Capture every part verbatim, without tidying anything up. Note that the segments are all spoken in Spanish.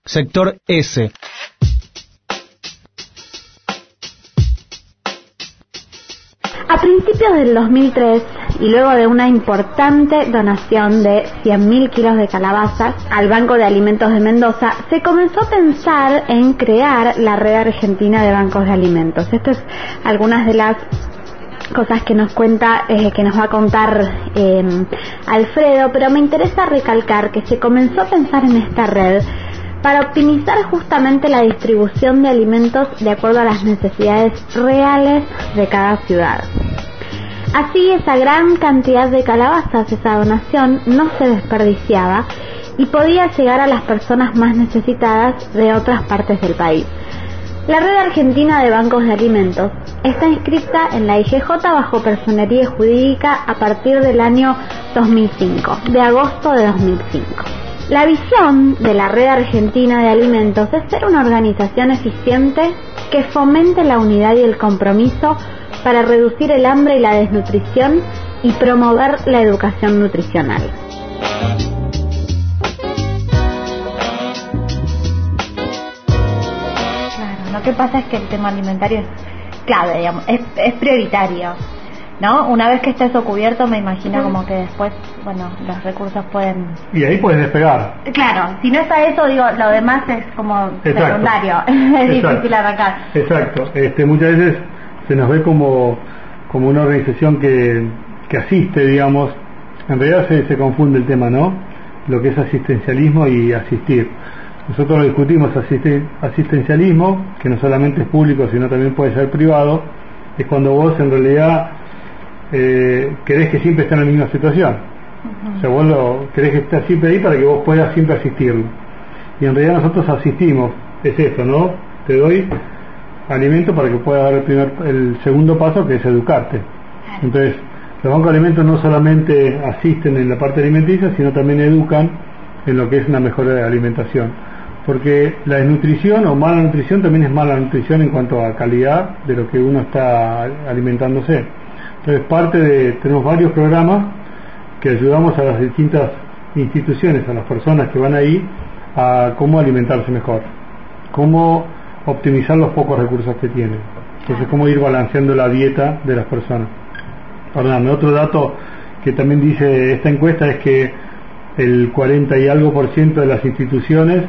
sector S. A principios del dos mil tres, y luego de una importante donación de cien mil kilos de calabazas al Banco de Alimentos de Mendoza, se comenzó a pensar en crear la Red Argentina de Bancos de Alimentos. Esto es algunas de las cosas que nos cuenta, eh, que nos va a contar eh, Alfredo, pero me interesa recalcar que se comenzó a pensar en esta red para optimizar justamente la distribución de alimentos de acuerdo a las necesidades reales de cada ciudad. Así, esa gran cantidad de calabazas, esa donación, no se desperdiciaba y podía llegar a las personas más necesitadas de otras partes del país. La Red Argentina de Bancos de Alimentos está inscrita en la I G J bajo personería jurídica a partir del año dos mil cinco, de agosto de dos mil cinco. La visión de la Red Argentina de Alimentos es ser una organización eficiente que fomente la unidad y el compromiso para reducir el hambre y la desnutrición y promover la educación nutricional. Claro, lo que pasa es que el tema alimentario es clave, digamos, es, es prioritario, ¿no? Una vez que está eso cubierto, me imagino como que después, bueno, los recursos pueden... Y ahí puedes despegar. Claro, si no está eso, digo, lo demás es como Exacto. secundario, es Exacto. difícil arrancar. Exacto, este, muchas veces se nos ve como, como una organización que, que asiste, digamos, en realidad se, se confunde el tema, ¿no? Lo que es asistencialismo y asistir. Nosotros lo discutimos, asisten, asistencialismo, que no solamente es público, sino también puede ser privado, es cuando vos en realidad eh, querés que siempre esté en la misma situación. Uh-huh. O sea, vos lo, querés que esté siempre ahí para que vos puedas siempre asistirlo. Y en realidad nosotros asistimos, es eso, ¿no? Te doy alimento para que puedas dar el, primer, el segundo paso, que es educarte. Entonces, los bancos de alimentos no solamente asisten en la parte alimenticia, sino también educan en lo que es una mejor alimentación. Porque la desnutrición o mala nutrición también es mala nutrición en cuanto a calidad de lo que uno está alimentándose. Entonces, parte de, tenemos varios programas que ayudamos a las distintas instituciones, a las personas que van ahí, a cómo alimentarse mejor, cómo optimizar los pocos recursos que tienen. Entonces, cómo ir balanceando la dieta de las personas. Perdón, otro dato que también dice esta encuesta es que el cuarenta y algo por ciento de las instituciones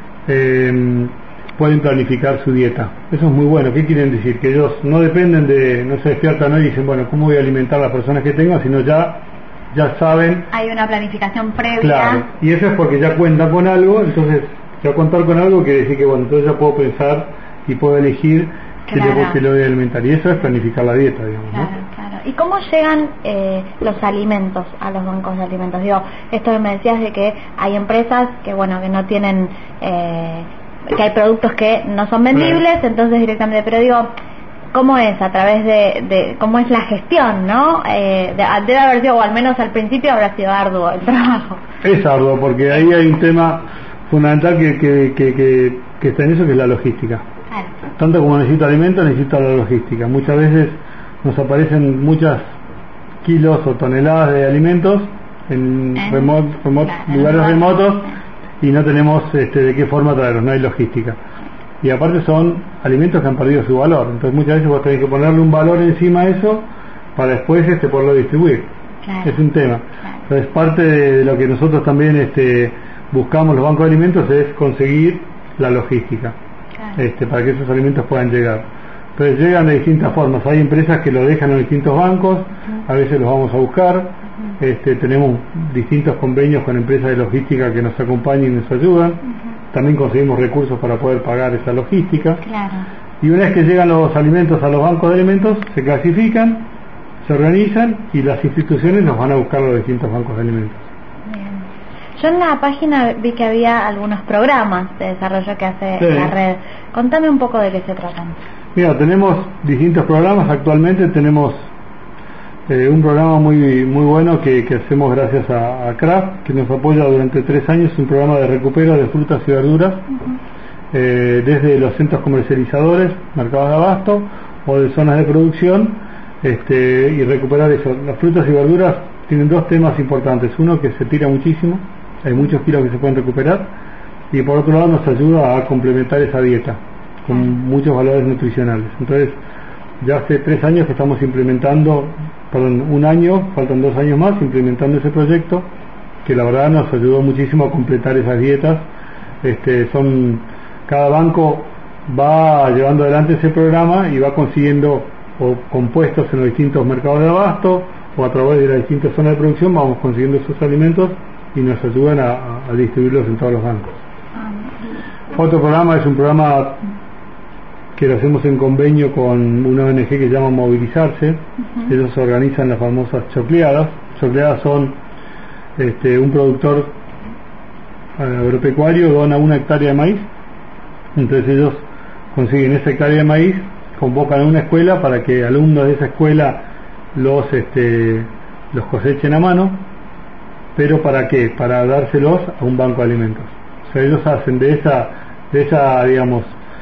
eh, pueden planificar su dieta. Eso es muy bueno. ¿Qué quieren decir? Que ellos no dependen de, no se despiertan hoy y dicen, bueno, ¿cómo voy a alimentar a las personas que tengo? Sino ya, ya saben. Hay una planificación previa. Claro, y eso es porque ya cuentan con algo, entonces ya contar con algo quiere decir que, bueno, entonces ya puedo pensar y puedo elegir claro. que, le, que lo voy a alimentar. Y eso es planificar la dieta, digamos, claro, ¿no? Claro. ¿Y cómo llegan eh, los alimentos a los bancos de alimentos? Digo, esto que me decías de que hay empresas que, bueno, que no tienen, eh, que hay productos que no son vendibles, sí. Entonces directamente, pero digo, ¿cómo es? A través de, de cómo es la gestión, ¿no? Eh, de, debe haber sido, o al menos al principio habrá sido arduo el trabajo. Es arduo, porque ahí hay un tema fundamental que, que, que, que, que está en eso, que es la logística. Claro. Tanto como necesito alimentos, necesito la logística. Muchas veces nos aparecen muchas kilos o toneladas de alimentos en, en remote, remote, claro, lugares en remotos y no tenemos este, de qué forma traerlos, no hay logística. Y aparte son alimentos que han perdido su valor, entonces muchas veces vos tenés que ponerle un valor encima a eso para después este, poderlo distribuir. Claro. Es un tema. Claro. Entonces parte de lo que nosotros también este, buscamos los bancos de alimentos es conseguir la logística, claro. este, para que esos alimentos puedan llegar. Entonces llegan de distintas formas. Hay empresas que lo dejan en distintos bancos, a veces los vamos a buscar. Este, tenemos distintos convenios con empresas de logística que nos acompañan y nos ayudan. También conseguimos recursos para poder pagar esa logística. Claro. Y una vez que llegan los alimentos a los bancos de alimentos, se clasifican, se organizan y las instituciones los van a buscar a los distintos bancos de alimentos. Bien. Yo en la página vi que había algunos programas de desarrollo que hace sí. la red. Contame un poco de qué se tratan. Mira, tenemos distintos programas. Actualmente tenemos eh, un programa muy muy bueno que, que hacemos gracias a, a Kraft, que nos apoya durante tres años, un programa de recupero de frutas y verduras, uh-huh. eh, desde los centros comercializadores, mercados de abasto o de zonas de producción, este, y recuperar eso. Las frutas y verduras tienen dos temas importantes. Uno, que se tira muchísimo, hay muchos kilos que se pueden recuperar, y por otro lado nos ayuda a complementar esa dieta con muchos valores nutricionales. Entonces, ya hace tres años que estamos implementando, perdón, un año, faltan dos años más, implementando ese proyecto, que la verdad nos ayudó muchísimo a completar esas dietas. Este, son, cada banco va llevando adelante ese programa y va consiguiendo o compuestos en los distintos mercados de abasto o a través de las distintas zonas de producción vamos consiguiendo esos alimentos y nos ayudan a, a distribuirlos en todos los bancos. Otro programa es un programa que lo hacemos en convenio con una O N G que se llama Movilizarse. Uh-huh. Ellos se organizan las famosas chocleadas. Chocleadas son este, un productor agropecuario dona una hectárea de maíz, entonces ellos consiguen esa hectárea de maíz, convocan a una escuela para que alumnos de esa escuela los este, los cosechen a mano, pero ¿para qué? Para dárselos a un banco de alimentos. O sea, ellos hacen de esa, de esa digamos,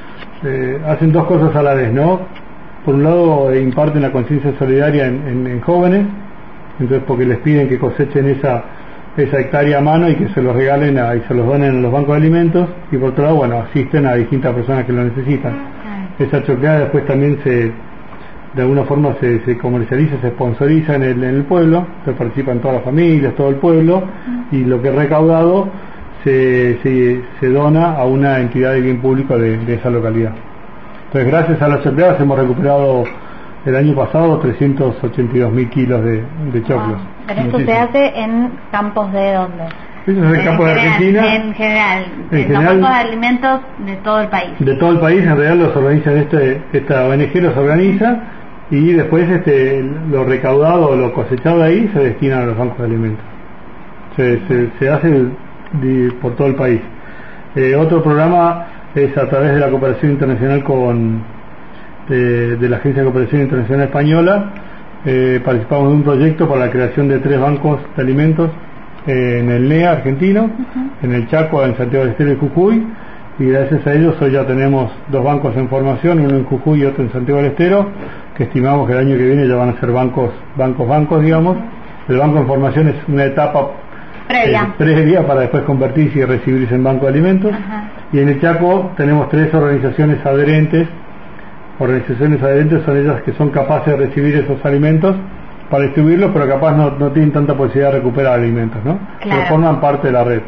eh, hacen dos cosas a la vez, ¿no? Por un lado eh, imparten la conciencia solidaria en, en, en jóvenes, entonces porque les piden que cosechen esa esa hectárea a mano y que se los regalen a, y se los donen a los bancos de alimentos, y por otro lado, bueno, asisten a distintas personas que lo necesitan. Esa chocleada después también se, de alguna forma se, se comercializa, se sponsoriza en el, en el pueblo, se participan todas las familias, todo el pueblo, y lo que es recaudado se, se, se dona a una entidad de bien público de, de esa localidad. Entonces, gracias a las chocleadas hemos recuperado el año pasado trescientos ochenta y dos mil kilos de, de choclos. Wow. Pero esto se hace en campos de dónde? Eso es el campo de Argentina. En general, en, en general, los campos de alimentos de todo el país. De todo el país, en realidad los organizan este, esta O N G los organiza y después este lo recaudado, lo cosechado de ahí se destina a los bancos de alimentos. Se, se, se hace de, por todo el país. Eh, otro programa es a través de la cooperación internacional con de, de la Agencia de Cooperación Internacional Española. Eh, participamos de un proyecto para la creación de tres bancos de alimentos eh, en el N E A argentino, uh-huh. en el Chaco, en Santiago del Estero y Jujuy, y gracias a ellos hoy ya tenemos dos bancos en formación, uno en Jujuy y otro en Santiago del Estero, que estimamos que el año que viene ya van a ser bancos, bancos, bancos, digamos. El banco en formación es una etapa previa, eh, previa para después convertirse y recibirse en banco de alimentos. Uh-huh. Y en el Chaco tenemos tres organizaciones adherentes. Organizaciones adherentes son ellas que son capaces de recibir esos alimentos para distribuirlos, pero capaz no, no tienen tanta posibilidad de recuperar alimentos, ¿no? Claro. Pero forman parte de la red.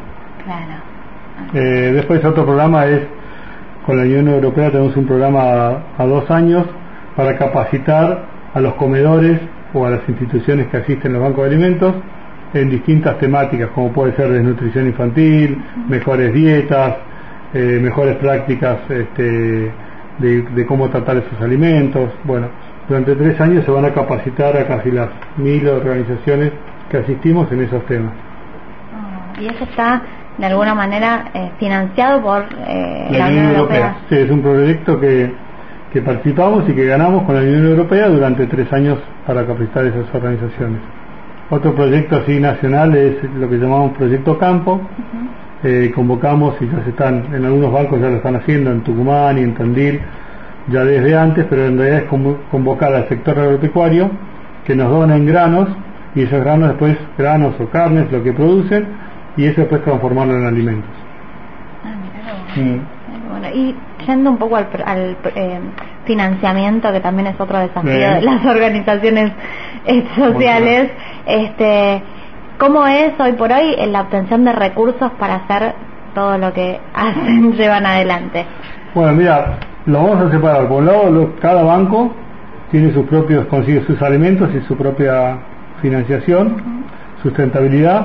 Claro. Eh, después otro programa es, con la Unión Europea tenemos un programa a, a dos años para capacitar a los comedores o a las instituciones que asisten a los bancos de alimentos en distintas temáticas, como puede ser desnutrición infantil, uh-huh. mejores dietas, eh, mejores prácticas este, De, de cómo tratar esos alimentos. Bueno, durante tres años se van a capacitar a casi las mil organizaciones que asistimos en esos temas. Oh, y eso está de alguna manera eh, financiado por eh, la, la Unión Europea. Europea. Sí, es un proyecto que, que participamos y que ganamos con la Unión Europea durante tres años para capacitar esas organizaciones. Otro proyecto así nacional es lo que llamamos Proyecto Campo. Uh-huh. Eh, convocamos y ya se están, en algunos bancos ya lo están haciendo, en Tucumán y en Tandil ya desde antes, pero en realidad es como convocar al sector agropecuario que nos donen granos y esos granos después, granos o carnes, lo que producen, y eso después transformarlo en alimentos. Ah, mira, mm. Bueno, y yendo un poco al, al eh, financiamiento, que también es otro desafío eh. de las organizaciones eh, sociales, este ¿cómo es hoy por hoy en la obtención de recursos para hacer todo lo que hacen, llevan adelante? Bueno, mira, lo vamos a separar. Por un lado, lo, cada banco tiene sus propios, consigue sus alimentos y su propia financiación, uh-huh. sustentabilidad,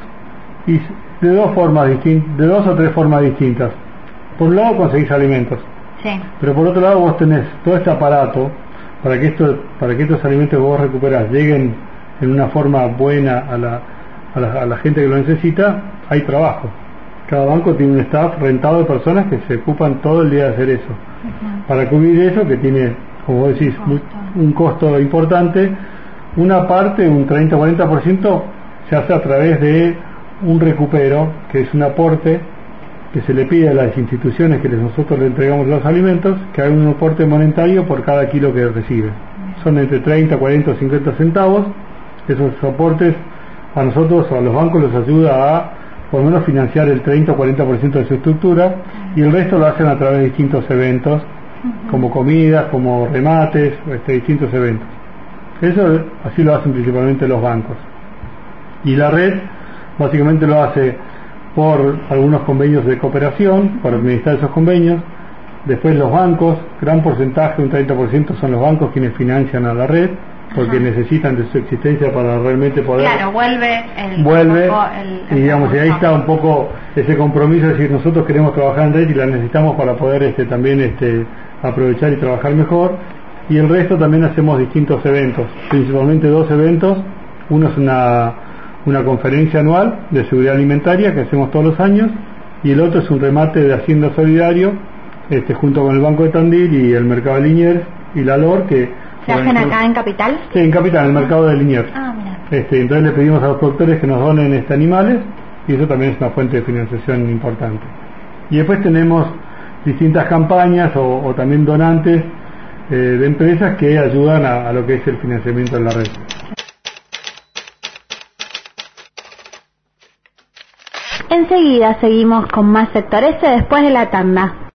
y de dos formas distintas, de dos o tres formas distintas. Por un lado conseguís alimentos, sí. pero por otro lado vos tenés todo este aparato para que esto, para que estos alimentos que vos recuperás lleguen en una forma buena a la A la, a la gente que lo necesita. Hay trabajo. Cada banco tiene un staff rentado de personas que se ocupan todo el día de hacer eso. Uh-huh. Para cubrir eso, que tiene, como vos decís, muy, un costo importante, una parte, un treinta o cuarenta por ciento, se hace a través de un recupero, que es un aporte que se le pide a las instituciones que nosotros le entregamos los alimentos, que hagan un aporte monetario por cada kilo que reciben. Uh-huh. Son entre treinta, cuarenta o cincuenta centavos. Esos aportes a nosotros o a los bancos les ayuda a por lo menos financiar el treinta o cuarenta por ciento de su estructura, y el resto lo hacen a través de distintos eventos, uh-huh. como comidas, como remates, este, distintos eventos. Eso así lo hacen principalmente los bancos. Y la red básicamente lo hace por algunos convenios de cooperación, por administrar esos convenios. Después los bancos, gran porcentaje, un treinta por ciento son los bancos quienes financian a la red, porque Ajá. necesitan de su existencia para realmente poder... Claro, vuelve el... Vuelve, poco, el, el y digamos, y ahí está un poco ese compromiso, es decir, nosotros queremos trabajar en red y la necesitamos para poder este también este aprovechar y trabajar mejor. Y el resto también hacemos distintos eventos, principalmente dos eventos. Uno es una, una conferencia anual de seguridad alimentaria que hacemos todos los años, y el otro es un remate de Hacienda Solidario, este junto con el Banco de Tandil y el Mercado de Liniers y la L O R, que ¿se hacen acá en Capital? Sí, en Capital, en el Mercado de Liniers. Ah, mira. Este, entonces le pedimos a los productores que nos donen este animales, y eso también es una fuente de financiación importante. Y después tenemos distintas campañas o, o también donantes eh, de empresas que ayudan a, a lo que es el financiamiento de la red. Enseguida seguimos con más Sector S después de la tanda.